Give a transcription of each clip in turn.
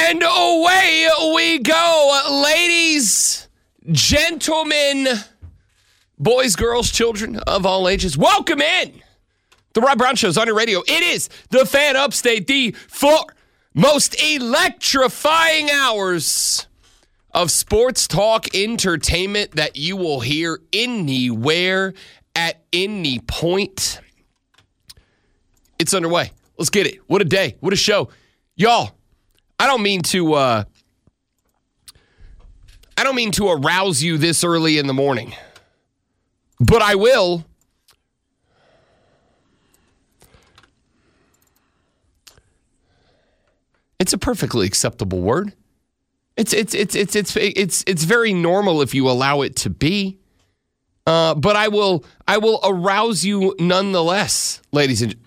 And away we go, ladies, gentlemen, boys, girls, children of all ages. Welcome in. The Rob Brown Show's on your radio. It is the Fan Upstate, the four most electrifying hours of sports talk entertainment that you will hear anywhere at any point. It's underway. Let's get it. What a day. What a show. Y'all, I don't mean to arouse you this early in the morning, but I will. It's a perfectly acceptable word. It's very normal if you allow it to be. But I will arouse you nonetheless, ladies and gentlemen.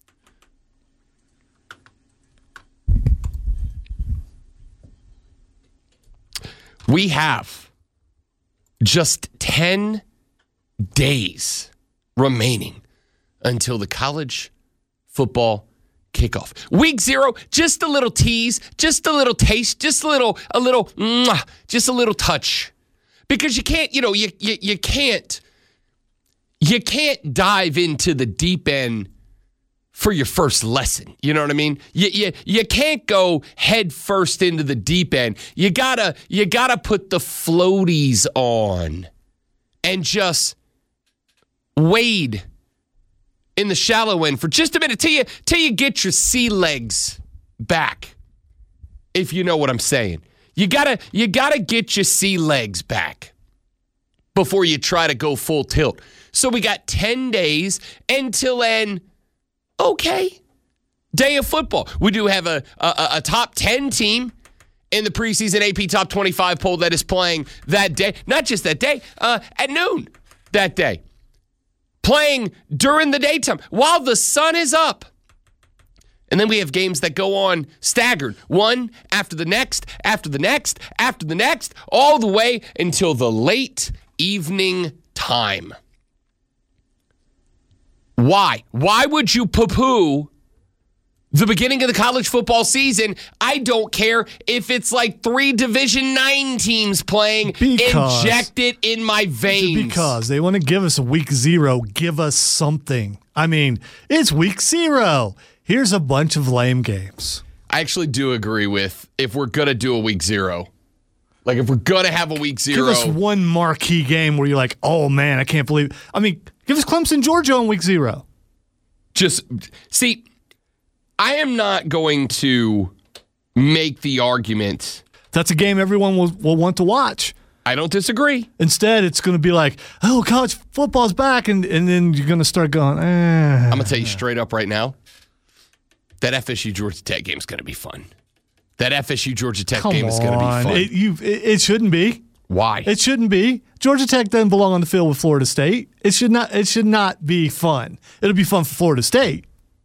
We have just 10 days remaining until the college football kickoff. Week 0, just a little tease, just a little taste, just a little touch. Because you can't, you can't dive into the deep end for your first lesson. You know what I mean? You can't go head first into the deep end. You gotta put the floaties on and just wade in the shallow end for just a minute till you get your sea legs back. If you know what I'm saying. You gotta get your sea legs back before you try to go full tilt. So we got 10 days until an okay day of football. We do have a top 10 team in the preseason AP Top 25 poll that is playing that day. Not just that day, at noon that day. Playing during the daytime while the sun is up. And then we have games that go on staggered. One after the next, after the next, after the next, all the way until the late evening time. Why? Why would you poo-poo the beginning of the college football season? I don't care if it's like 3 Division IX teams playing. Inject it in my veins. Because they want to give us a week 0. Give us something. I mean, it's week 0. Here's a bunch of lame games. I actually do agree with if we're going to do a week 0. Like if we're going to have a week 0. Give us one marquee game where you're like, oh man, I can't believe it. I mean, give us Clemson, Georgia on week 0. Just, see, I am not going to make the argument. That's a game everyone will want to watch. I don't disagree. Instead, it's going to be like, oh, college football's back, and then you're going to start going, I'm going to tell you straight up right now, that FSU-Georgia Tech game is going to be fun. That FSU-Georgia Tech game is going to be fun. It shouldn't be. Why? It shouldn't be. Georgia Tech doesn't belong on the field with Florida State. It should not be fun. It'll be fun for Florida State.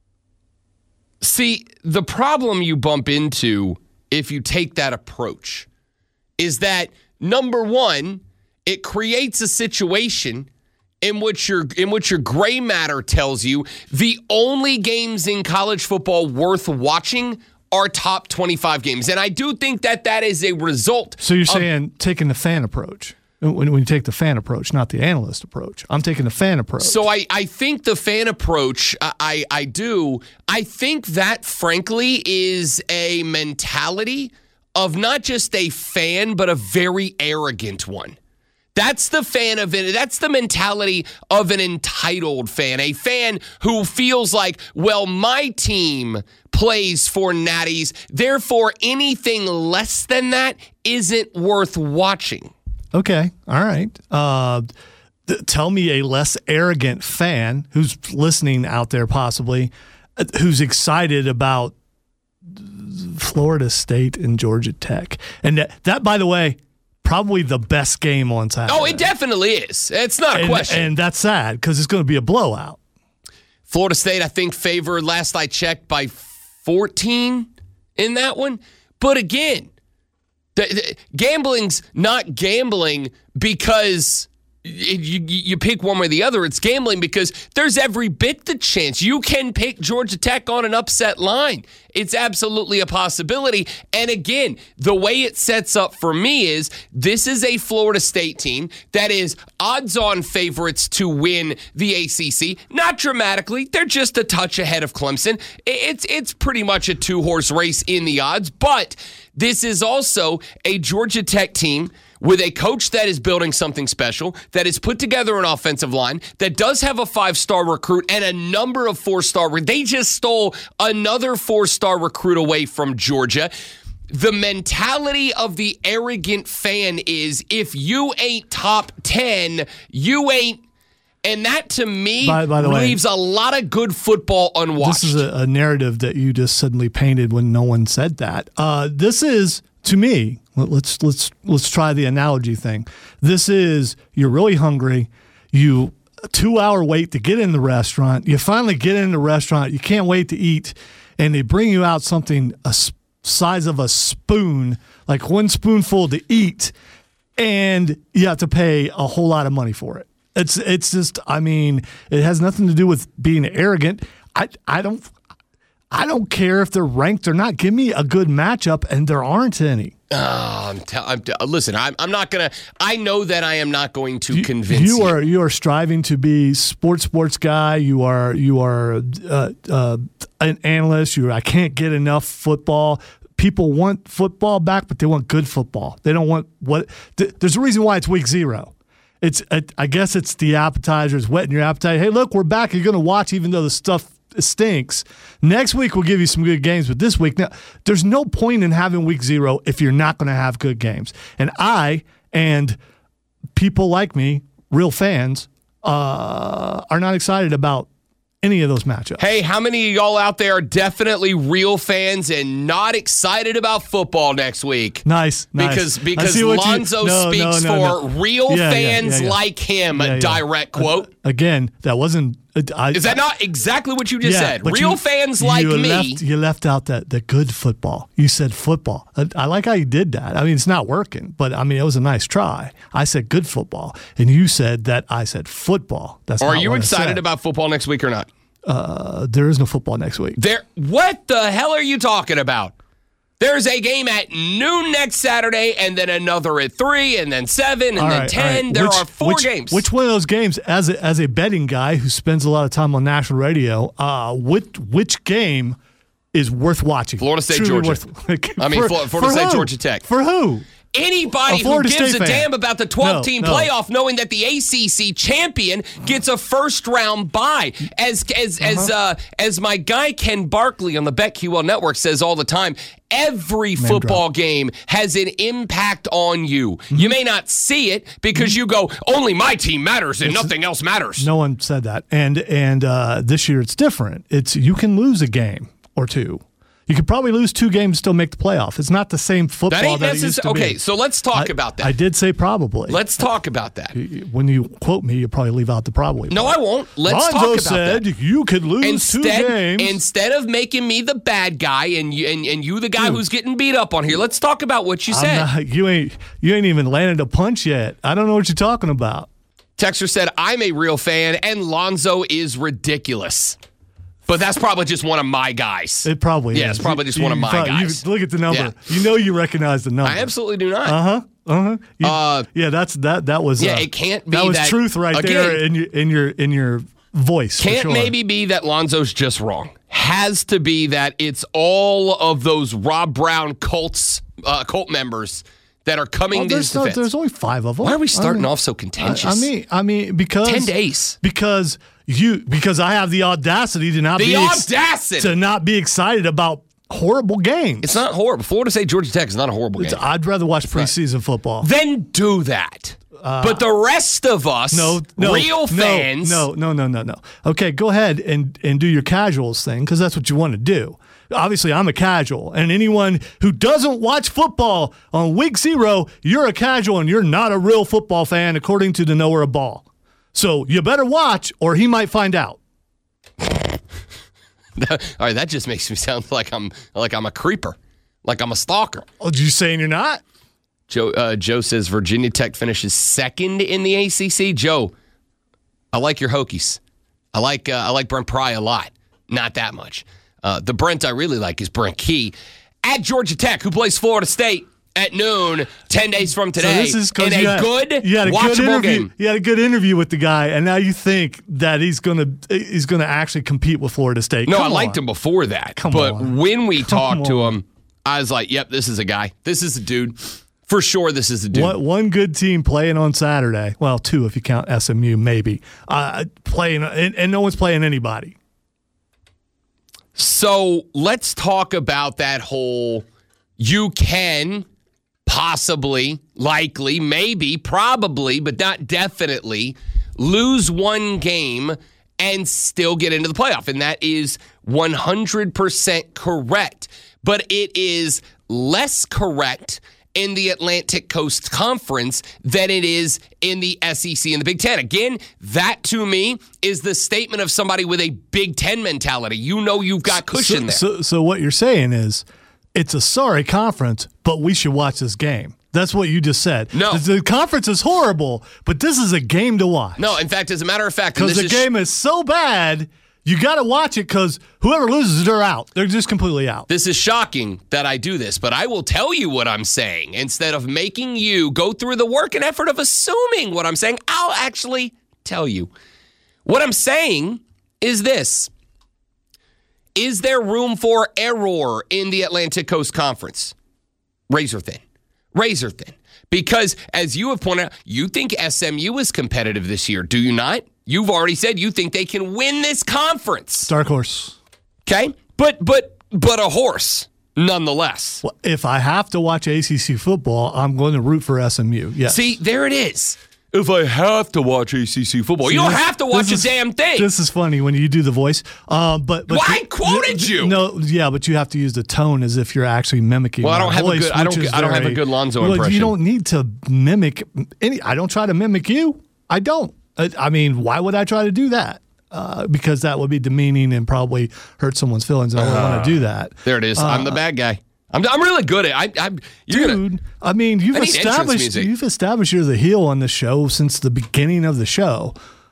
See, the problem you bump into if you take that approach is that, number one, it creates a situation in which your gray matter tells you the only games in college football worth watching are top 25 games. And I do think that is a result. So you're saying taking the fan approach. When you take the fan approach, not the analyst approach. I'm taking the fan approach. So I think the fan approach, I do. I think that, frankly, is a mentality of not just a fan, but a very arrogant one. That's the fan of it. That's the mentality of an entitled fan, a fan who feels like, well, my team plays for natties, therefore anything less than that isn't worth watching. Okay, all right. Tell me a less arrogant fan who's listening out there possibly, who's excited about Florida State and Georgia Tech. And that, by the way, probably the best game on Saturday. Oh, it definitely is. It's not a question. And that's sad because it's going to be a blowout. Florida State, I think, favored, last I checked, by 14 in that one. But again, gambling's not gambling because you pick one way or the other, it's gambling because there's every bit the chance you can pick Georgia Tech on an upset line. It's absolutely a possibility. And again, the way it sets up for me is this is a Florida State team that is odds-on favorites to win the ACC. Not dramatically. They're just a touch ahead of Clemson. It's pretty much a two-horse race in the odds. But this is also a Georgia Tech team with a coach that is building something special, that has put together an offensive line, that does have a 5-star recruit and a number of 4-star. They just stole another 4-star recruit away from Georgia. The mentality of the arrogant fan is if you ain't top 10, you ain't. And that, to me, by the way, leaves a lot of good football unwatched. This is a narrative that you just suddenly painted when no one said that. This is, to me, let's try the analogy thing. This is, you're really hungry. You a 2-hour wait to get in the restaurant. You finally get in the restaurant. You can't wait to eat, and they bring you out something size of a spoon, like one spoonful to eat, and you have to pay a whole lot of money for it. It's just, I mean, it has nothing to do with being arrogant. I don't care if they're ranked or not. Give me a good matchup, and there aren't any. Listen, I'm not gonna. I know that I am not going to convince you. You are striving to be sports guy. You are an analyst. I can't get enough football. People want football back, but they want good football. They don't want what. There's a reason why it's week 0. I guess it's the appetizer. It's whetting your appetite. Hey, look, we're back. You're going to watch even though the stuff stinks. Next week, we'll give you some good games. But this week, now, there's no point in having week 0 if you're not going to have good games. And I and people like me, real fans, are not excited about any of those matchups. Hey, how many of y'all out there are definitely real fans and not excited about football next week? Nice. Because Lonzo speaks for real fans like him, direct quote. Again, that wasn't... Is that not exactly what you just said? Real fans like me. You left out the good football. You said football. I like how you did that. I mean, it's not working, but I mean, it was a nice try. I said good football, and you said that I said football. Are you excited about football next week or not? There is no football next week. What the hell are you talking about? There's a game at noon next Saturday, and then another at 3, and then 7, and then 10. There are 4 games. Which one of those games, as a betting guy who spends a lot of time on national radio, which game is worth watching? Florida State, Georgia. Florida State, Georgia Tech. For who? Anybody who gives a damn about the 12-team playoff, knowing that the ACC champion gets a first-round bye. As my guy Ken Barkley on the BetQL Network says all the time, every football game has an impact on you. Mm-hmm. You may not see it because you go, only my team matters and nothing else matters. No one said that. And this year it's different. You can lose a game or two. You could probably lose 2 games and still make the playoff. It's not the same football that it used to be. Okay, so let's talk about that. I did say probably. Let's talk about that. When you quote me, you probably leave out the probably. No, I won't. Let's talk about said that. You could lose 2 games. Instead of making me the bad guy and you the guy who's getting beat up on here, let's talk about what you said. You ain't even landed a punch yet. I don't know what you're talking about. Texter said, I'm a real fan, and Lonzo is ridiculous. But that's probably just one of my guys. It probably is. Yeah, it's probably just one of my guys. Look at the number. Yeah. You recognize the number. I absolutely do not. That was. It can't be that was truth right there in your voice. Can't maybe be that Lonzo's just wrong. Has to be that it's all of those Rob Brown cult members that are coming to his defense. There's only 5 of them. Why are we starting off so contentious? I mean, because 10 days. Because I have the audacity to not be excited about horrible games. It's not horrible. Florida State, Georgia Tech is not a horrible game. I'd rather watch preseason football. Then do that. But the rest of us, real fans. No. Okay, go ahead and do your casuals thing because that's what you want to do. Obviously, I'm a casual, and anyone who doesn't watch football on week 0, you're a casual and you're not a real football fan, according to the knower of ball. So you better watch, or he might find out. All right, that just makes me sound like I'm a creeper, like I'm a stalker. Oh, did you saying you're not? Joe says Virginia Tech finishes second in the ACC. Joe, I like your Hokies. I like Brent Pry a lot. Not that much. The Brent I really like is Brent Key at Georgia Tech, who plays Florida State at noon 10 days from today. So this is in a good, watchable game. You had a good interview with the guy, and now you think that he's gonna actually compete with Florida State. No, I liked him before that. But when we talked to him, I was like, yep, this is a guy. This is a dude. For sure, this is a dude. One good team playing on Saturday. Well, two if you count SMU, maybe. Playing, and no one's playing anybody. So let's talk about that whole you can possibly, likely, maybe, probably, but not definitely, lose one game and still get into the playoff. And that is 100% correct. But it is less correct in the Atlantic Coast Conference than it is in the SEC and the Big Ten. Again, that to me is the statement of somebody with a Big Ten mentality. You know you've got cushion there. So what you're saying is it's a sorry conference, but we should watch this game. That's what you just said. No. The conference is horrible, but this is a game to watch. No, in fact, as a matter of fact, because the game is so bad, you got to watch it because whoever loses, they're out. They're just completely out. This is shocking that I do this, but I will tell you what I'm saying. Instead of making you go through the work and effort of assuming what I'm saying, I'll actually tell you. What I'm saying is this. Is there room for error in the Atlantic Coast Conference? Razor thin. Razor thin. Because, as you have pointed out, you think SMU is competitive this year, do you not? You've already said you think they can win this conference. Dark horse. Okay? But a horse, nonetheless. Well, if I have to watch ACC football, I'm going to root for SMU. Yes. See, there it is. If I have to watch ACC football, you don't have to watch a damn thing. This is funny when you do the voice. But well, I quoted you. No, yeah, but you have to use the tone as if you're actually mimicking. Well, I don't have voice, I don't have a good Lonzo impression. You don't need to mimic any. I don't try to mimic you. I don't. I mean, why would I try to do that? Because that would be demeaning and probably hurt someone's feelings. I don't want to do that. There it is. I'm the bad guy. I'm really good at it. Dude, I mean, you've established you're the heel on the show since the beginning of the show.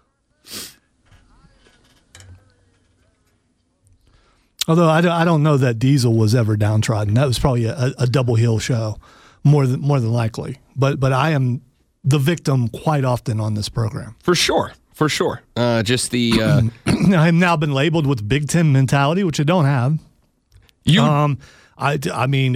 Although I don't know that Diesel was ever downtrodden. That was probably a double heel show, more than likely. But I am the victim quite often on this program. For sure. Just the I've now been labeled with Big Ten mentality, which I don't have. I mean,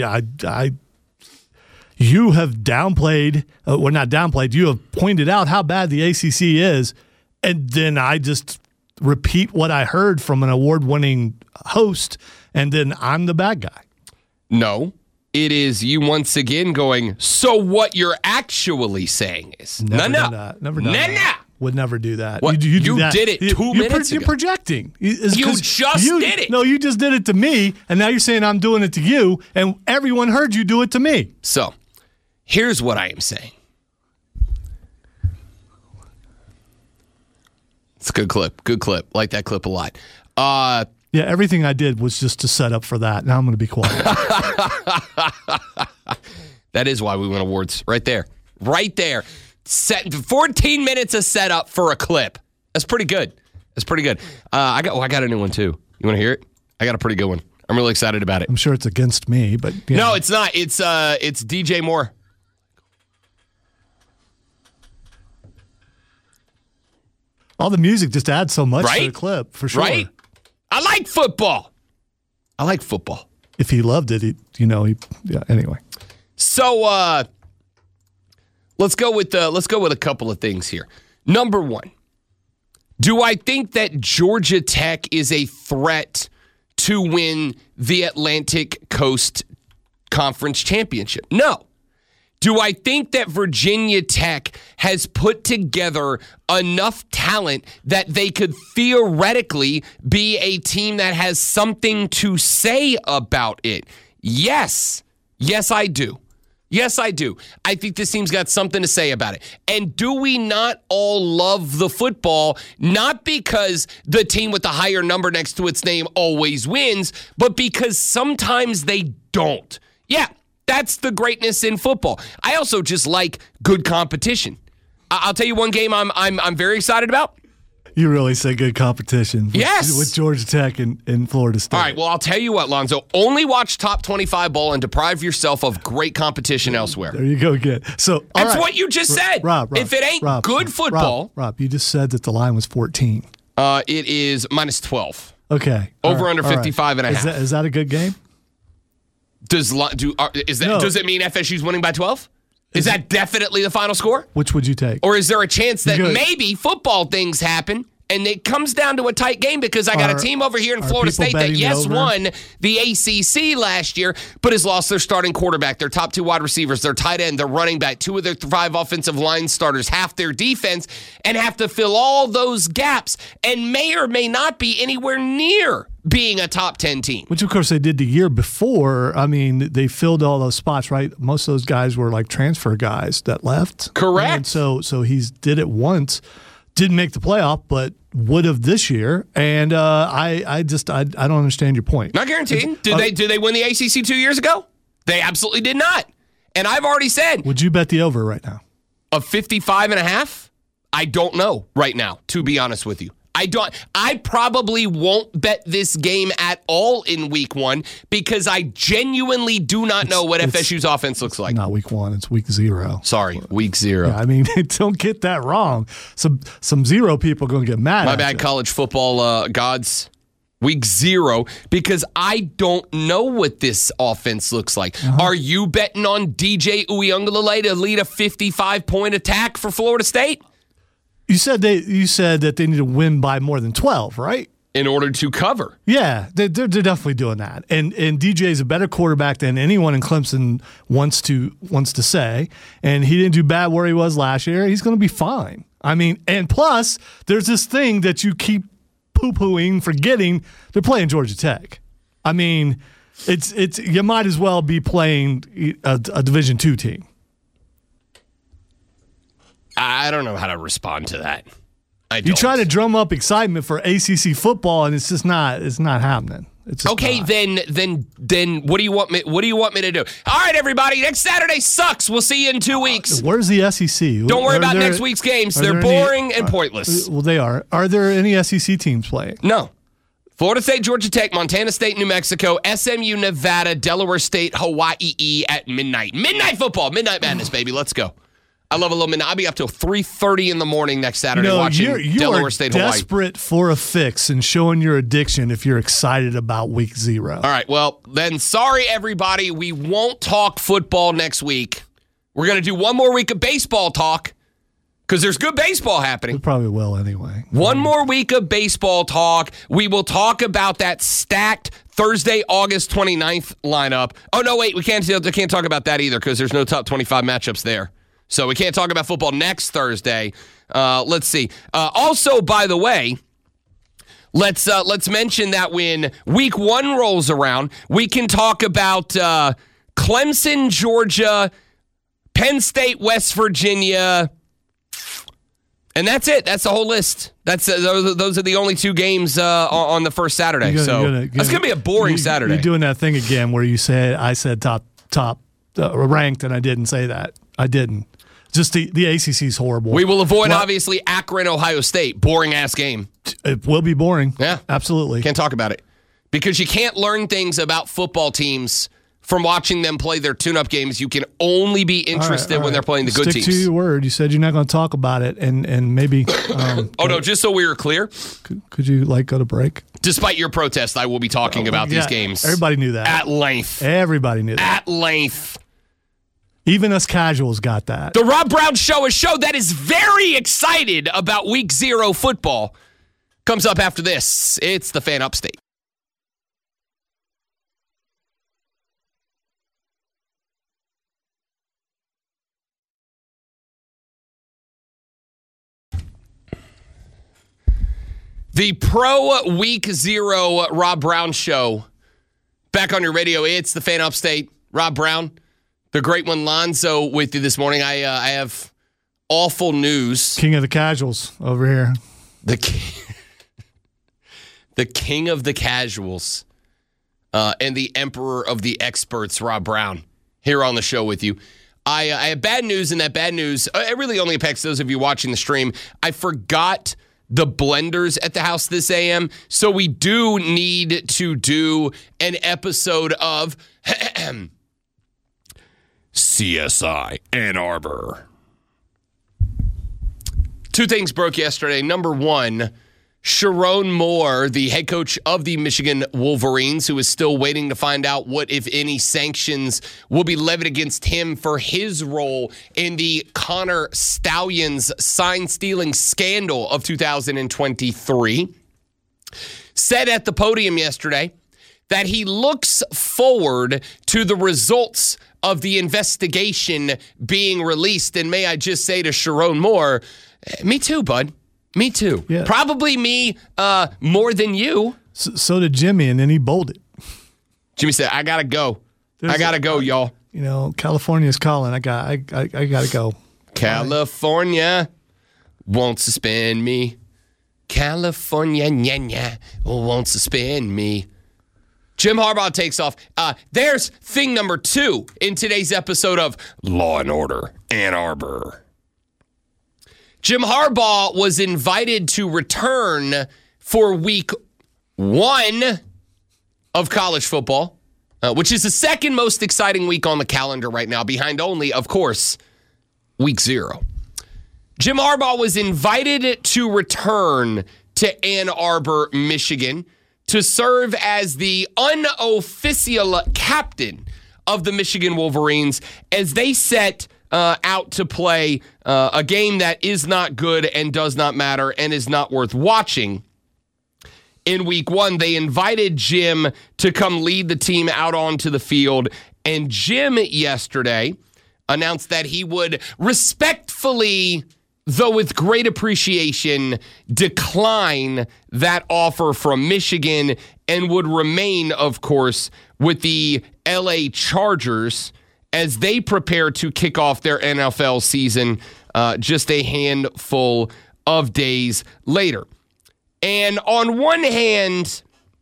you have downplayed, well, not downplayed, you have pointed out how bad the ACC is, and then I just repeat what I heard from an award-winning host, and then I'm the bad guy. No, it is you once again going, so what you're actually saying is, Never done that. Would never do that. What? You do that. Did it 2 minutes ago. You're projecting. You just did it. No, you just did it to me, and now you're saying I'm doing it to you, and everyone heard you do it to me. So, here's what I am saying. It's a good clip. Good clip. Like that clip a lot. Yeah, everything I did was just to set up for that. Now I'm going to be quiet. That is why we win awards. Right there. Right there. 14 minutes of setup for a clip. That's pretty good. I got a new one too. You want to hear it? I got a pretty good one. I'm really excited about it. I'm sure it's against me, but no, it's not. It's DJ Moore. All the music just adds so much to the clip, for sure. Right? I like football. If he loved it, anyway. So let's go with a couple of things here. Number one, do I think that Georgia Tech is a threat to win the Atlantic Coast Conference Championship? No. Do I think that Virginia Tech has put together enough talent that they could theoretically be a team that has something to say about it? Yes. Yes, I do. I think this team's got something to say about it. And do we not all love the football, not because the team with the higher number next to its name always wins, but because sometimes they don't? Yeah. That's the greatness in football. I also just like good competition. I'll tell you one game I'm very excited about. You really say good competition. Yes. With Georgia Tech and Florida State. All right, well, I'll tell you what, Lonzo. Only watch top 25 bowl and deprive yourself of great competition elsewhere. There you go again. So That's what you just said. Rob, if it ain't good football. Rob, you just said that the line was 14. It is minus 12. Okay. Over under 55 and a half. Is that a good game? Does it mean FSU's winning by 12? Is that definitely the final score? Which would you take? Or is there a chance that maybe football things happen and it comes down to a tight game because I got a team over here in Florida State that, won the ACC last year, but has lost their starting quarterback, their top 2 wide receivers, their tight end, their running back, 2 of their 5 offensive line starters, half their defense, and have to fill all those gaps and may or may not be anywhere near being a top 10 team. Which, of course, they did the year before. I mean, they filled all those spots, right? Most of those guys were like transfer guys that left. Correct. And so he did it once. Didn't make the playoff, but would have this year. And I don't understand your point. Not guaranteed. Did they win the ACC 2 years ago? They absolutely did not. And I've already said. Would you bet the over right now? Of 55 and a half? I don't know right now, to be honest with you. I probably won't bet this game at all in week 1 because I genuinely do not know what FSU's offense looks like. Not week 1, it's week 0. Sorry, week 0. Yeah, I mean, don't get that wrong. Some 0 people are going to get mad My at bad, you. college football gods. Week 0, because I don't know what this offense looks like. Are you betting on DJ Uiagalelei to lead a 55-point attack for Florida State? You said that they need to win by more than 12, right? In order to cover. Yeah, they're definitely doing that. And DJ is a better quarterback than anyone in Clemson wants to say. And he didn't do bad where he was last year. He's going to be fine. I mean, and plus, there's this thing that you keep poo-pooing, forgetting. They're playing Georgia Tech. I mean, it's you might as well be playing a Division II team. I don't know how to respond to that. You try to drum up excitement for ACC football, and it's just not. It's not happening. It's just okay. not. Then what do you want me? What do you want me to do? All right, everybody. Next Saturday sucks. We'll see you in 2 weeks. Where's the SEC? Don't worry about next week's games. They're boring and pointless. Well, they are. Are there any SEC teams playing? No. Florida State, Georgia Tech, Montana State, New Mexico, SMU, Nevada, Delaware State, Hawaii at midnight. Midnight football. Midnight madness, baby. Let's go. I love a little midnight. I'll be up till 3:30 in the morning next Saturday watching Delaware State, Hawaii. You are desperate for a fix and showing your addiction if you're excited about week 0. All right, well, then sorry, everybody. We won't talk football next week. We're going to do one more week of baseball talk because there's good baseball happening. We probably will anyway. One more week of baseball talk. We will talk about that stacked Thursday, August 29th lineup. Oh, no, wait. We can't talk about that either because there's no top 25 matchups there. So we can't talk about football next Thursday. Let's see. Also, by the way, let's mention that when week 1 rolls around, we can talk about Clemson, Georgia, Penn State, West Virginia, and that's it. That's the whole list. Those are the only 2 games on the first Saturday. It's going to be a boring Saturday. You're doing that thing again where you said I said top ranked, and I didn't say that. I didn't. Just the ACC is horrible. We will avoid, obviously, Akron, Ohio State. Boring-ass game. It will be boring. Yeah. Absolutely. Can't talk about it. Because you can't learn things about football teams from watching them play their tune-up games. You can only be interested when they're playing the good teams. Stick to your word. You said you're not going to talk about it, and maybe... no, just so we were clear. Could you, go to break? Despite your protest, I will be talking about these games. Everybody knew that. At length. Everybody knew that. At length. Even us casuals got that. The Rob Brown Show, a show that is very excited about week 0 football, comes up after this. It's the Fan Upstate. The Pro Week 0 Rob Brown Show. Back on your radio, it's the Fan Upstate. Rob Brown. The great one, Lonzo, with you this morning. I have awful news. King of the casuals over here. The king of the casuals and the emperor of the experts, Rob Brown, here on the show with you. I have bad news, and that bad news, it really only affects those of you watching the stream. I forgot the blenders at the house this AM, so we do need to do an episode of CSI Ann Arbor. Two things broke yesterday. Number one, Sharon Moore, the head coach of the Michigan Wolverines, who is still waiting to find out what, if any, sanctions will be levied against him for his role in the Connor Stalions sign-stealing scandal of 2023, said at the podium yesterday that he looks forward to the results of the investigation being released. And may I just say to Sharon Moore, me too, bud. Me too. Yeah. Probably me more than you. So did Jimmy, and then he bolted. Jimmy said, I got to go. I got to go, y'all. You know, California's calling. I got to go. California won't suspend me. California won't suspend me. Jim Harbaugh takes off. There's thing number 2 in today's episode of Law and Order Ann Arbor. Jim Harbaugh was invited to return for week 1 of college football, which is the second most exciting week on the calendar right now, behind only, of course, week 0. Jim Harbaugh was invited to return to Ann Arbor, Michigan, to serve as the unofficial captain of the Michigan Wolverines as they set out to play a game that is not good and does not matter and is not worth watching. In week 1, they invited Jim to come lead the team out onto the field, and Jim yesterday announced that he would respectfully, though with great appreciation, decline that offer from Michigan and would remain, of course, with the LA Chargers as they prepare to kick off their NFL season just a handful of days later. And on one hand,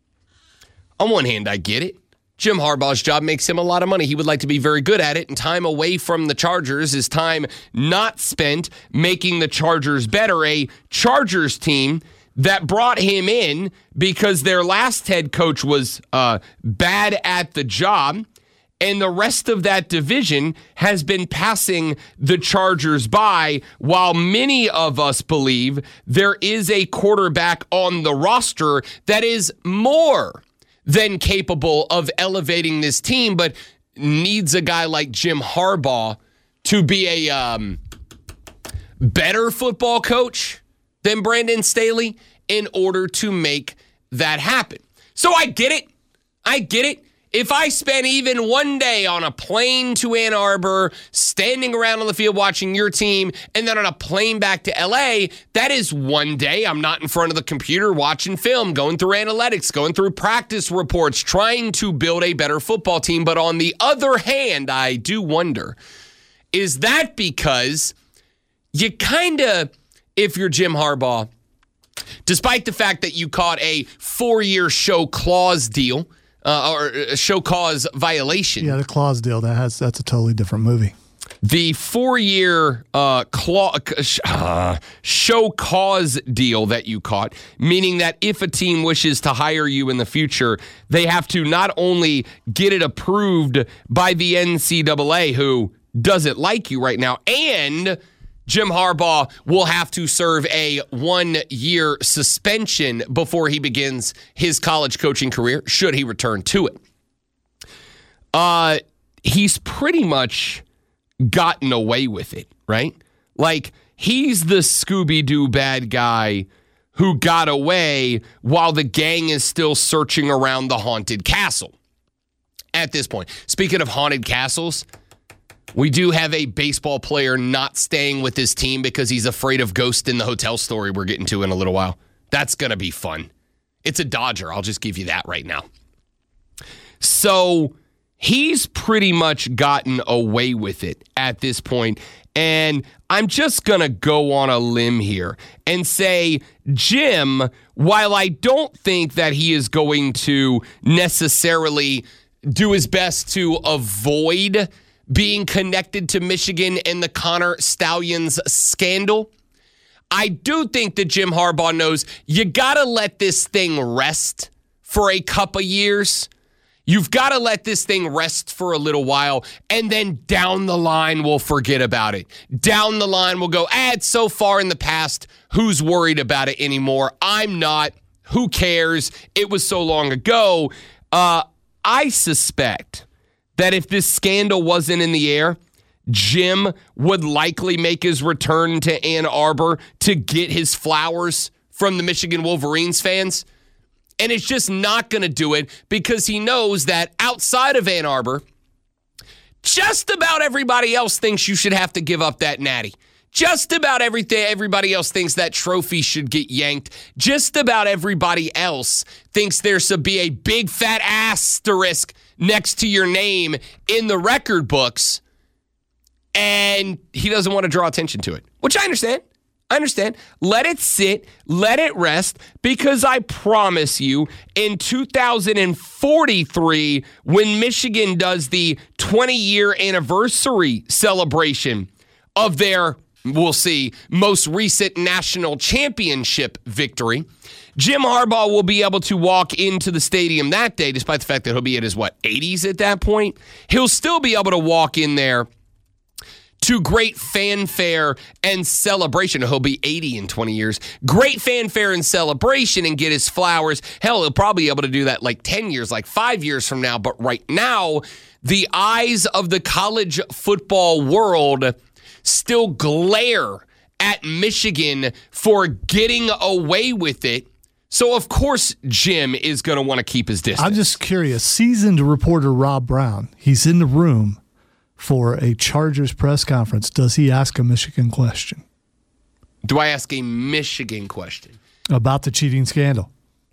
I get it. Jim Harbaugh's job makes him a lot of money. He would like to be very good at it, and time away from the Chargers is time not spent making the Chargers better. A Chargers team that brought him in because their last head coach was bad at the job, and the rest of that division has been passing the Chargers by, while many of us believe there is a quarterback on the roster that is more than capable of elevating this team, but needs a guy like Jim Harbaugh to be a better football coach than Brandon Staley in order to make that happen. So I get it. If I spent even one day on a plane to Ann Arbor, standing around on the field watching your team, and then on a plane back to LA, that is one day I'm not in front of the computer watching film, going through analytics, going through practice reports, trying to build a better football team. But on the other hand, I do wonder, is that because you kind of, if you're Jim Harbaugh, despite the fact that you caught a 4-year show clause deal, or a show cause violation. Yeah, the clause deal, that's a totally different movie. The 4-year show cause deal that you caught, meaning that if a team wishes to hire you in the future, they have to not only get it approved by the NCAA, who doesn't like you right now, and Jim Harbaugh will have to serve a 1-year suspension before he begins his college coaching career, should he return to it. He's pretty much gotten away with it, right? Like, he's the Scooby-Doo bad guy who got away while the gang is still searching around the haunted castle at this point. Speaking of haunted castles, we do have a baseball player not staying with his team because he's afraid of ghosts in the hotel story we're getting to in a little while. That's going to be fun. It's a Dodger. I'll just give you that right now. So he's pretty much gotten away with it at this point. And I'm just going to go on a limb here and say, Jim, while I don't think that he is going to necessarily do his best to avoid being connected to Michigan and the Connor Stalions scandal. I do think that Jim Harbaugh knows you got to let this thing rest for a couple years. You've got to let this thing rest for a little while, and then down the line, we'll forget about it. Down the line, we'll go, it's so far in the past. Who's worried about it anymore? I'm not. Who cares? It was so long ago. I suspect that if this scandal wasn't in the air, Jim would likely make his return to Ann Arbor to get his flowers from the Michigan Wolverines fans. And it's just not going to do it because he knows that outside of Ann Arbor, just about everybody else thinks you should have to give up that natty. Just about everybody else thinks that trophy should get yanked. Just about everybody else thinks there should be a big fat asterisk next to your name in the record books. And he doesn't want to draw attention to it, which I understand. Let it sit. Let it rest. Because I promise you, in 2043, when Michigan does the 20-year anniversary celebration of their, we'll see, most recent national championship victory, Jim Harbaugh will be able to walk into the stadium that day, despite the fact that he'll be at his, 80s at that point. He'll still be able to walk in there to great fanfare and celebration. He'll be 80 in 20 years. Great fanfare and celebration and get his flowers. Hell, he'll probably be able to do that 10 years, 5 years from now. But right now, the eyes of the college football world still glare at Michigan for getting away with it. So, of course, Jim is going to want to keep his distance. I'm just curious. Seasoned reporter Rob Brown, he's in the room for a Chargers press conference. Does he ask a Michigan question? Do I ask a Michigan question? About the cheating scandal.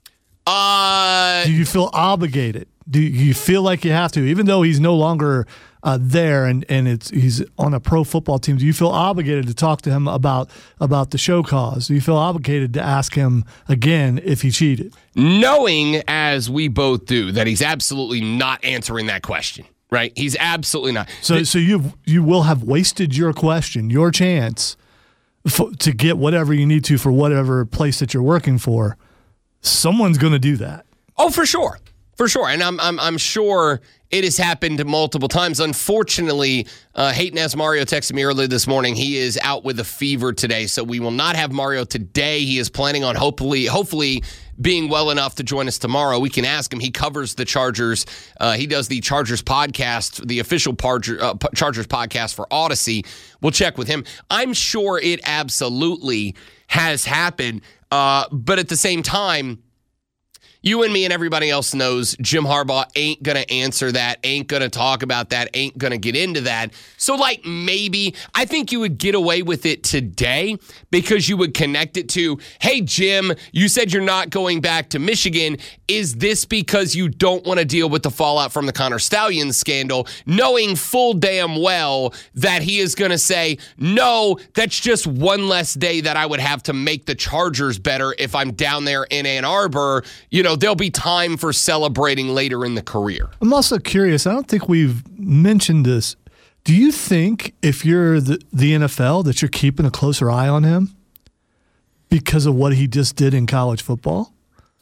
Do you feel obligated? Do you feel like you have to? Even though he's no longer there and he's on a pro football team, do you feel obligated to talk to him about the show cause? Do you feel obligated to ask him again if he cheated? Knowing, as we both do, that he's absolutely not answering that question. Right? He's absolutely not. So you will have wasted your question, your chance to get whatever you need to for whatever place that you're working for. Someone's going to do that. Oh, for sure. And I'm sure it has happened multiple times. Unfortunately, Hayden S. Mario texted me earlier this morning. He is out with a fever today, so we will not have Mario today. He is planning on hopefully being well enough to join us tomorrow. We can ask him. He covers the Chargers. He does the Chargers podcast, the official Chargers podcast for Odyssey. We'll check with him. I'm sure it absolutely has happened, but at the same time, you and me and everybody else knows Jim Harbaugh ain't going to answer that, ain't going to talk about that, ain't going to get into that. So, maybe I think you would get away with it today because you would connect it to, hey, Jim, you said you're not going back to Michigan. Is this because you don't want to deal with the fallout from the Connor Stalions scandal, knowing full damn well that he is going to say, no, that's just one less day that I would have to make the Chargers better if I'm down there in Ann Arbor. There'll be time for celebrating later in the career. I'm also curious. I don't think we've mentioned this. Do you think if you're the NFL that you're keeping a closer eye on him because of what he just did in college football?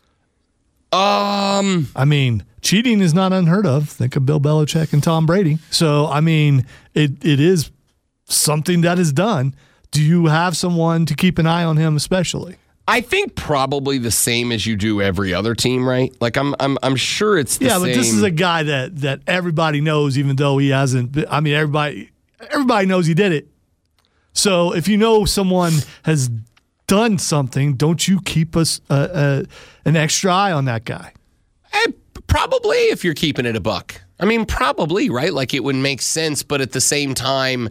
Cheating is not unheard of. Think of Bill Belichick and Tom Brady. So, it is something that is done. Do you have someone to keep an eye on him especially? I think probably the same as you do every other team, right? I'm sure it's the same. Yeah, but this is a guy that everybody knows, even though he hasn't. Everybody knows he did it. So if you know someone has done something, don't you keep an extra eye on that guy? Probably, if you're keeping it a buck. Probably, right? It would make sense, but at the same time,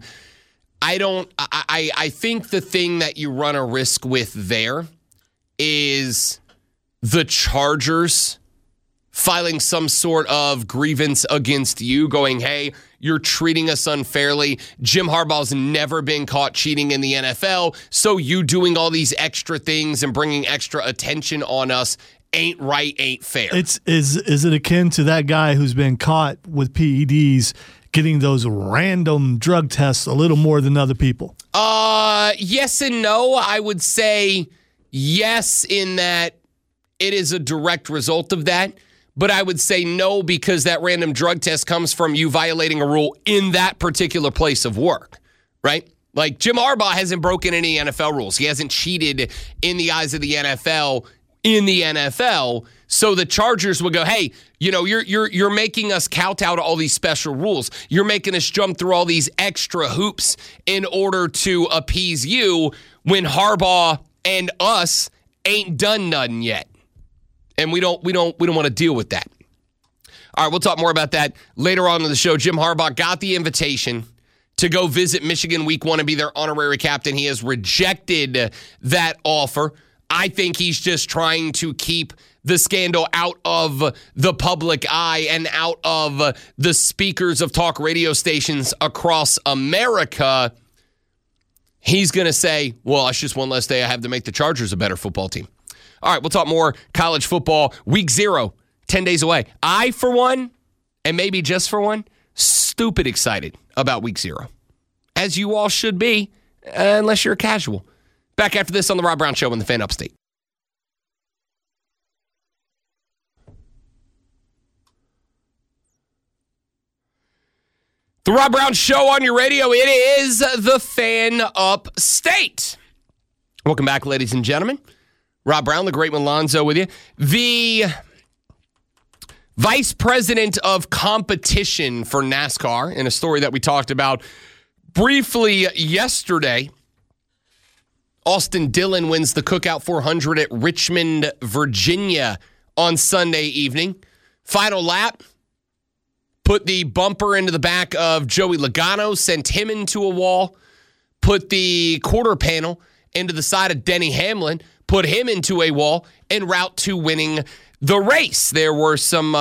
I think the thing that you run a risk with there is the Chargers filing some sort of grievance against you, going, hey, you're treating us unfairly. Jim Harbaugh's never been caught cheating in the NFL, so you doing all these extra things and bringing extra attention on us ain't right, ain't fair. Is it akin to that guy who's been caught with PEDs getting those random drug tests a little more than other people? Yes and no. I would say yes in that it is a direct result of that. But I would say no because that random drug test comes from you violating a rule in that particular place of work, right? Like Jim Harbaugh hasn't broken any NFL rules. He hasn't cheated in the eyes of the NFL in the NFL. So the Chargers would go, hey, you know, you're making us kowtow to all these special rules. You're making us jump through all these extra hoops in order to appease you when Harbaugh and us ain't done nothing yet. And we don't want to deal with that. All right, we'll talk more about that later on in the show. Jim Harbaugh got the invitation to go visit Michigan week 1 and be their honorary captain. He has rejected that offer. I think he's just trying to keep the scandal out of the public eye and out of the speakers of talk radio stations across America. He's going to say, well, it's just one less day I have to make the Chargers a better football team. All right, we'll talk more college football. Week 0, 10 days away. I, for one, and maybe just for one, stupid excited about week 0. As you all should be, unless you're a casual. Back after this on The Rob Brown Show in the Fan Upstate. The Rob Brown Show on your radio. It is the Fan Upstate. Welcome back, ladies and gentlemen. Rob Brown, the great Malonzo with you. The vice president of competition for NASCAR, in a story that we talked about briefly yesterday, Austin Dillon wins the Cookout 400 at Richmond, Virginia on Sunday evening. Final lap, put the bumper into the back of Joey Logano, sent him into a wall, put the quarter panel into the side of Denny Hamlin, put him into a wall, en route to winning the race. There was some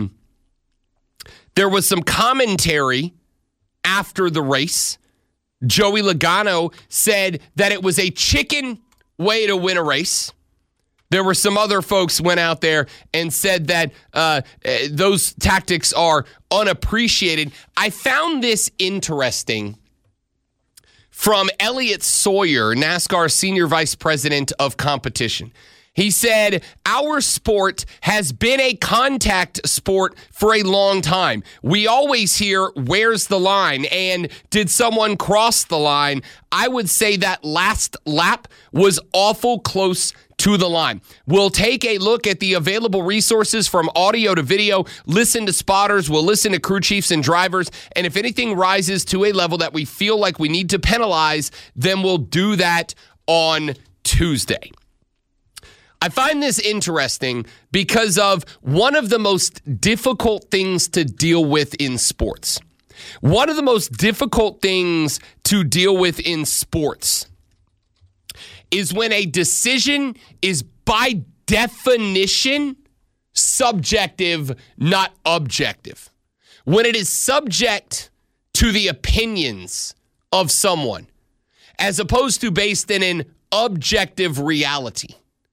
commentary after the race. Joey Logano said that it was a chicken way to win a race. There were some other folks went out there and said that those tactics are unappreciated. I found this interesting from Elliott Sawyer, NASCAR Senior Vice President of Competition. He said, our sport has been a contact sport for a long time. We always hear, where's the line? And did someone cross the line? I would say that last lap was awful close to the line. We'll take a look at the available resources from audio to video, listen to spotters, we'll listen to crew chiefs and drivers, and if anything rises to a level that we feel like we need to penalize, then we'll do that on Tuesday. I find this interesting because of one of the most difficult things to deal with in sports. One of the most difficult things to deal with in sports is when a decision is by definition subjective, not objective. When it is subject to the opinions of someone, as opposed to based in an objective reality.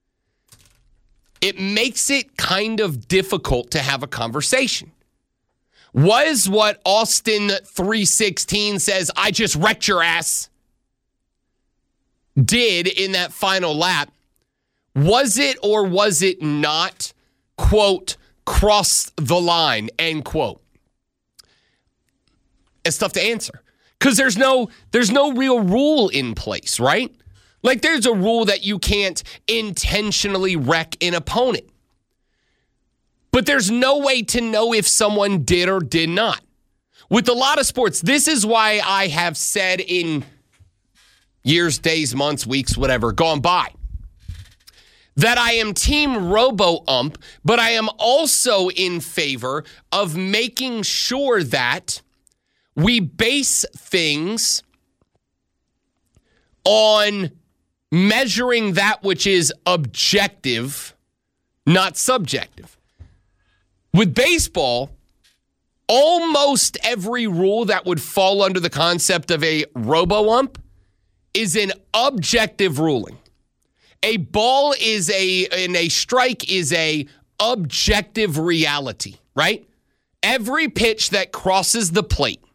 It makes it kind of difficult to have a conversation. Was what Austin 3:16 says, I just wrecked your ass, did in that final lap, was it or was it not, quote, cross the line, end quote? It's tough to answer because there's no real rule in place, right? Like there's a rule that you can't intentionally wreck an opponent. But there's no way to know if someone did or did not. With a lot of sports, this is why I have said in years, days, months, weeks, whatever, gone by, that I am team robo-ump, but I am also in favor of making sure that we base things on measuring that which is objective, not subjective. With baseball, almost every rule that would fall under the concept of a robo-ump is an objective ruling. A ball is and a strike is a objective reality, right? Every pitch that crosses the plate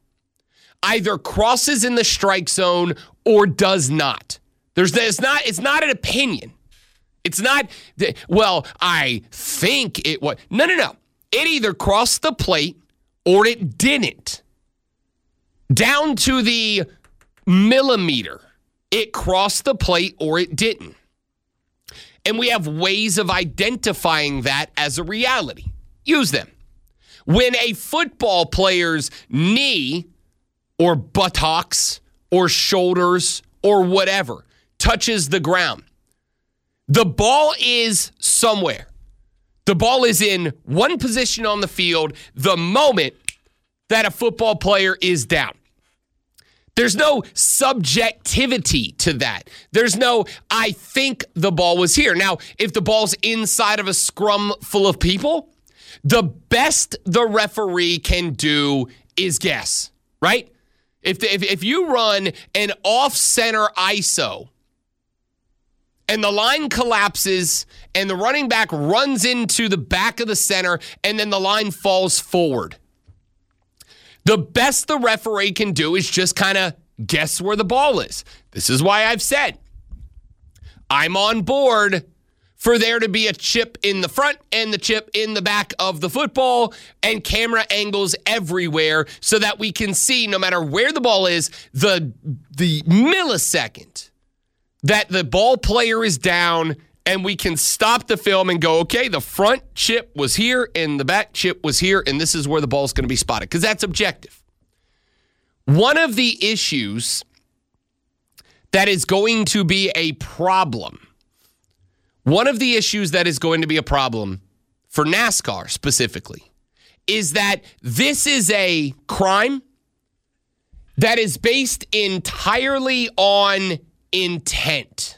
either crosses in the strike zone or does not. It's not an opinion. It's not, well, I think it was. No. It either crossed the plate or it didn't. Down to the millimeter. It crossed the plate or it didn't. And we have ways of identifying that as a reality. Use them. When a football player's knee or buttocks or shoulders or whatever touches the ground, the ball is somewhere. The ball is in one position on the field the moment that a football player is down. There's no subjectivity to that. There's no, I think the ball was here. Now, if the ball's inside of a scrum full of people, the best the referee can do is guess, right? If you run an off-center ISO and the line collapses and the running back runs into the back of the center and then the line falls forward, the best the referee can do is just kind of guess where the ball is. This is why I've said I'm on board for there to be a chip in the front and the chip in the back of the football and camera angles everywhere so that we can see, no matter where the ball is, the millisecond that the ball player is down, and we can stop the film and go, okay, the front chip was here and the back chip was here, and this is where the ball's going to be spotted, because that's objective. One of the issues that is going to be a problem, for NASCAR specifically, is that this is a crime that is based entirely on intent.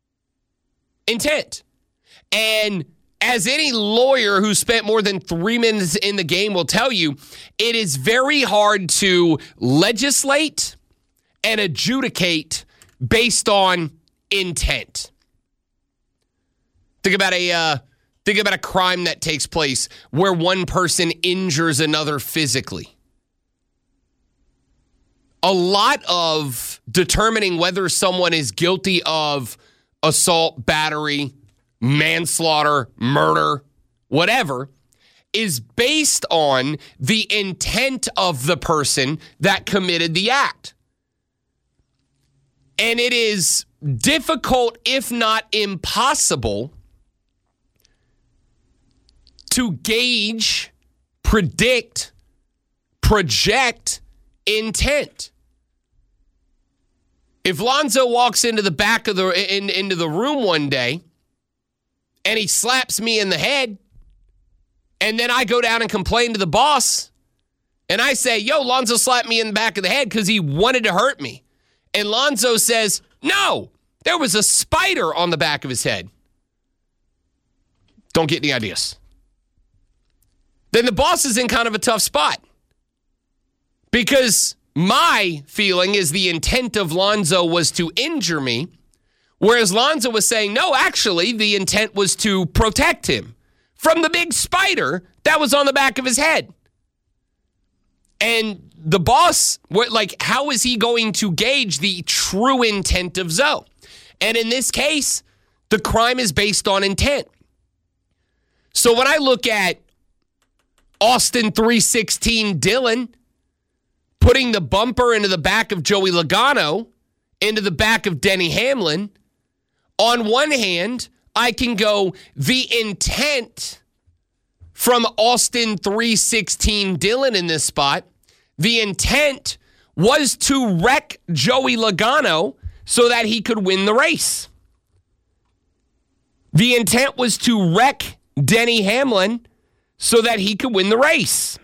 And as any lawyer who spent more than 3 minutes in the game will tell you, it is very hard to legislate and adjudicate based on intent. Think about a crime that takes place where one person injures another physically. A lot of determining whether someone is guilty of assault, battery, manslaughter, murder, whatever, is based on the intent of the person that committed the act. And it is difficult, if not impossible, to gauge, predict, project intent. If Lonzo walks into the back of into the room one day and he slaps me in the head, and then I go down and complain to the boss, and I say, yo, Lonzo slapped me in the back of the head because he wanted to hurt me. And Lonzo says, no, there was a spider on the back of his head. Don't get any ideas. Then the boss is in kind of a tough spot, because my feeling is the intent of Lonzo was to injure me, whereas Lonzo was saying, no, actually, the intent was to protect him from the big spider that was on the back of his head. And the boss, how is he going to gauge the true intent of Zoe? And in this case, the crime is based on intent. So when I look at Austin 316 Dillon putting the bumper into the back of Joey Logano, into the back of Denny Hamlin, on one hand, I can go, the intent from Austin 316 Dillon in this spot, the intent was to wreck Joey Logano so that he could win the race. The intent was to wreck Denny Hamlin so that he could win the race.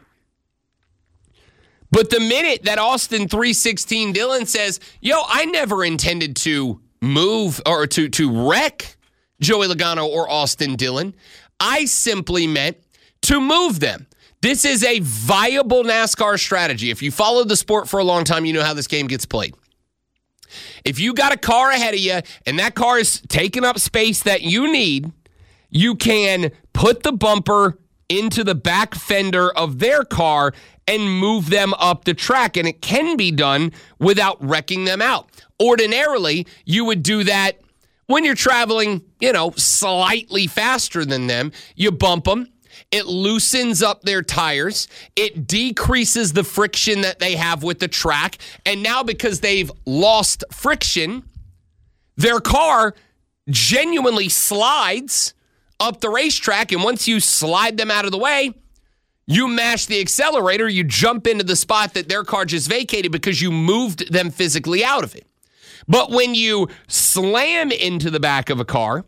But the minute that Austin 316 Dillon says, yo, I never intended to move or to wreck Joey Logano or Austin Dillon, I simply meant to move them. This is a viable NASCAR strategy. If you followed the sport for a long time, you know how this game gets played. If you got a car ahead of you and that car is taking up space that you need, you can put the bumper into the back fender of their car and move them up the track. And it can be done without wrecking them out. Ordinarily, you would do that when you're traveling, slightly faster than them. You bump them. It loosens up their tires. It decreases the friction that they have with the track. And now because they've lost friction, their car genuinely slides up the racetrack. And once you slide them out of the way, you mash the accelerator, you jump into the spot that their car just vacated because you moved them physically out of it. But when you slam into the back of a car,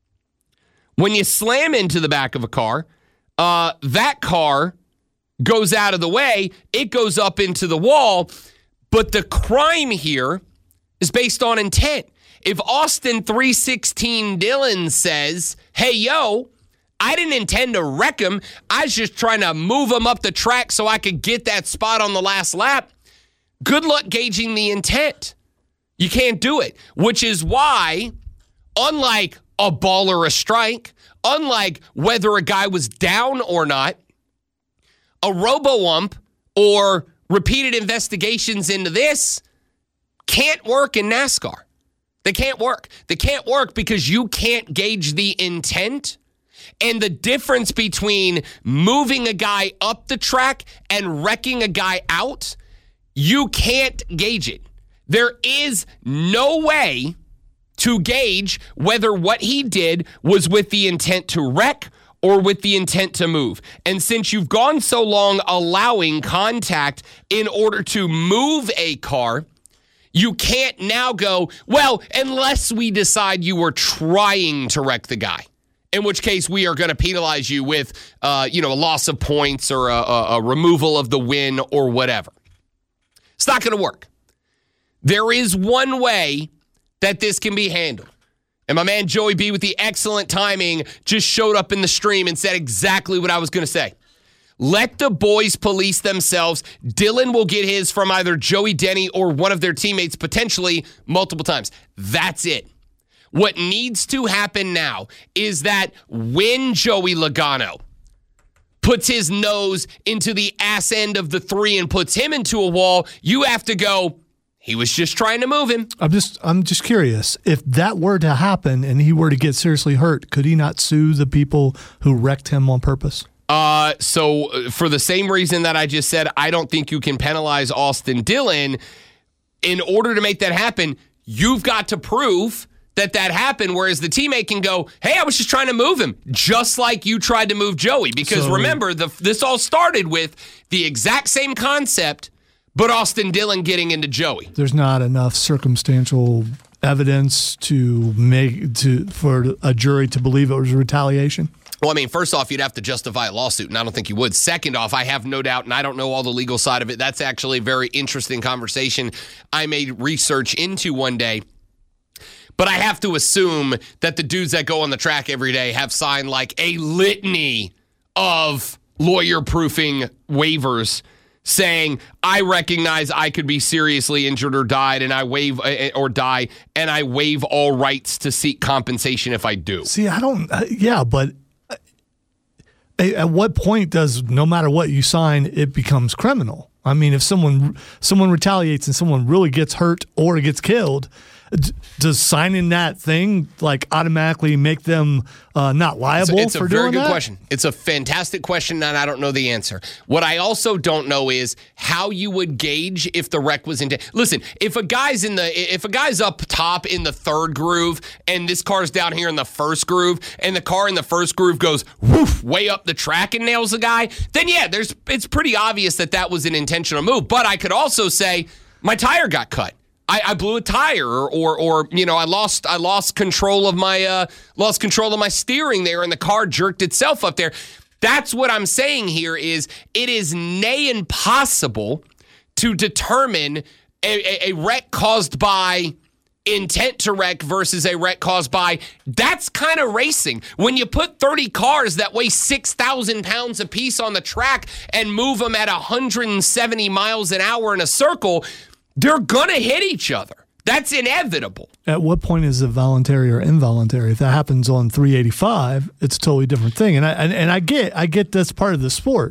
that car goes out of the way. It goes up into the wall. But the crime here is based on intent. If Austin 316 Dillon says, hey, yo, I didn't intend to wreck him. I was just trying to move him up the track so I could get that spot on the last lap. Good luck gauging the intent. You can't do it, which is why, unlike a ball or a strike, unlike whether a guy was down or not, a robo-ump or repeated investigations into this can't work in NASCAR. They can't work. They can't work because you can't gauge the intent and the difference between moving a guy up the track and wrecking a guy out. You can't gauge it. There is no way to gauge whether what he did was with the intent to wreck or with the intent to move. And since you've gone so long allowing contact in order to move a car, you can't now go, well, unless we decide you were trying to wreck the guy, in which case we are going to penalize you with, a loss of points or a removal of the win or whatever. It's not going to work. There is one way that this can be handled. And my man Joey B with the excellent timing just showed up in the stream and said exactly what I was going to say. Let the boys police themselves. Dillon will get his from either Joey Denny or one of their teammates, potentially multiple times. That's it. What needs to happen now is that when Joey Logano puts his nose into the ass end of the 3 and puts him into a wall, you have to go, he was just trying to move him. I'm just curious. If that were to happen and he were to get seriously hurt, could he not sue the people who wrecked him on purpose? So for the same reason that I just said, I don't think you can penalize Austin Dillon. In order to make that happen, you've got to prove that happened, whereas the teammate can go, hey, I was just trying to move him, just like you tried to move Joey. Because remember, this all started with the exact same concept, but Austin Dillon getting into Joey. There's not enough circumstantial evidence for a jury to believe it was retaliation? Well, I mean, first off, you'd have to justify a lawsuit, and I don't think you would. Second off, I have no doubt, and I don't know all the legal side of it. That's actually a very interesting conversation I made research into one day. But I have to assume that the dudes that go on the track every day have signed like a litany of lawyer-proofing waivers saying, I recognize I could be seriously injured or died, and I waive all rights to seek compensation if I do. See, I don't, but at what point does, no matter what you sign, it becomes criminal? I mean, if someone retaliates and someone really gets hurt or gets killed, does signing that thing like automatically make them not liable for doing that? It's a very good question. It's a fantastic question, and I don't know the answer. What I also don't know is how you would gauge if the wreck was Listen, if a guy's up top in the third groove and this car's down here in the first groove, and the car in the first groove goes woof way up the track and nails the guy, then yeah, it's pretty obvious that was an intentional move. But I could also say my tire got cut. I blew a tire, or I lost control of my steering there, and the car jerked itself up there. That's what I'm saying here. Is it is nigh impossible to determine a wreck caused by intent to wreck versus a wreck caused by. That's kind of racing. When you put 30 cars that weigh 6,000 pounds apiece on the track and move them at 170 miles an hour in a circle, they're going to hit each other. That's inevitable. At what point is it voluntary or involuntary? If that happens on 385, it's a totally different thing. And I get that's part of the sport.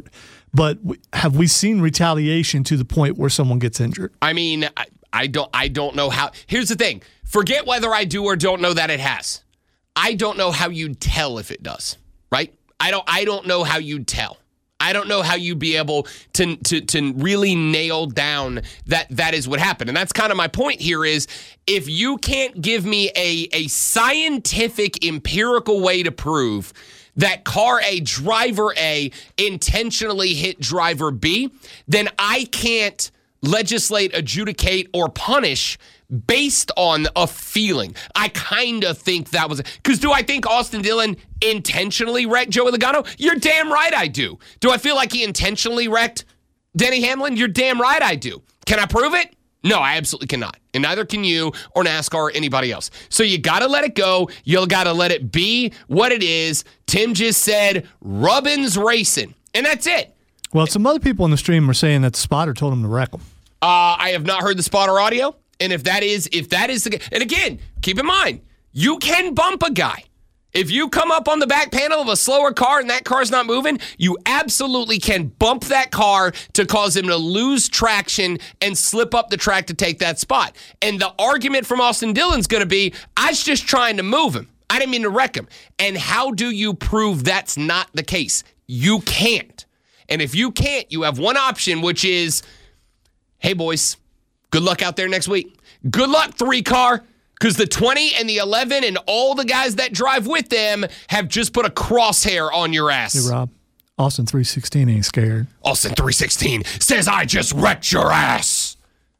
but have we seen retaliation to the point where someone gets injured? I mean, I don't know how. Here's the thing. Forget whether I do or don't know that it has. I don't know how you'd tell if it does, right? I don't know how you'd tell. I don't know how you'd be able to really nail down that is what happened. And that's kind of my point here is if you can't give me a scientific, empirical way to prove that car A, driver A, intentionally hit driver B, then I can't legislate, adjudicate, or punish based on a feeling. I kind of think that was... Because do I think Austin Dillon intentionally wrecked Joey Logano? You're damn right I do. Do I feel like he intentionally wrecked Denny Hamlin? You're damn right I do. Can I prove it? No, I absolutely cannot. And neither can you or NASCAR or anybody else. So you got to let it go. You got to let it be what it is. Tim just said, Rubbin's racing. And that's it. Well, some other people in the stream were saying that the spotter told him to wreck him. I have not heard the spotter audio. And if that is the... And again, keep in mind, you can bump a guy. If you come up on the back panel of a slower car and that car's not moving, you absolutely can bump that car to cause him to lose traction and slip up the track to take that spot. And the argument from Austin Dillon's going to be, I was just trying to move him. I didn't mean to wreck him. And how do you prove that's not the case? You can't. And if you can't, you have one option, which is, hey, boys, good luck out there next week. Good luck, 3-car, because the 20 and the 11 and all the guys that drive with them have just put a crosshair on your ass. Hey, Rob, Austin 316 ain't scared. Austin 316 says, I just wrecked your ass.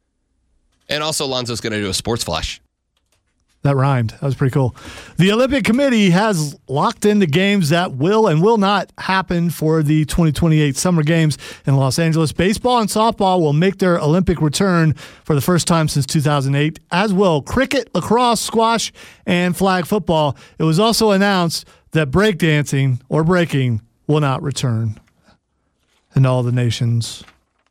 And also, Lonzo's going to do a sports flash. That rhymed. That was pretty cool. The Olympic Committee has locked in the games that will and will not happen for the 2028 Summer Games in Los Angeles. Baseball and softball will make their Olympic return for the first time since 2008, as will cricket, lacrosse, squash, and flag football. It was also announced that breakdancing or breaking will not return. And all the nations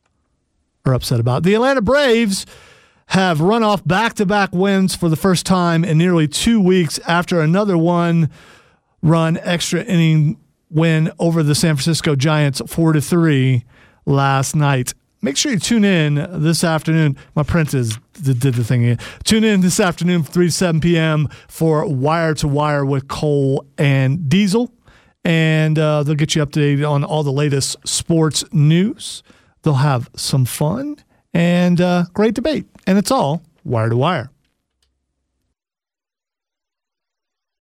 are upset about it. The Atlanta Braves have run off back-to-back wins for the first time in nearly 2 weeks after another one-run extra inning win over the San Francisco Giants 4-3 last night. Make sure you tune in this afternoon. My apprentice did the thing here. Tune in this afternoon from 3 to 7 p.m. for Wire to Wire with Cole and Diesel. And they'll get you updated on all the latest sports news. They'll have some fun and great debate. And it's all Wire to Wire.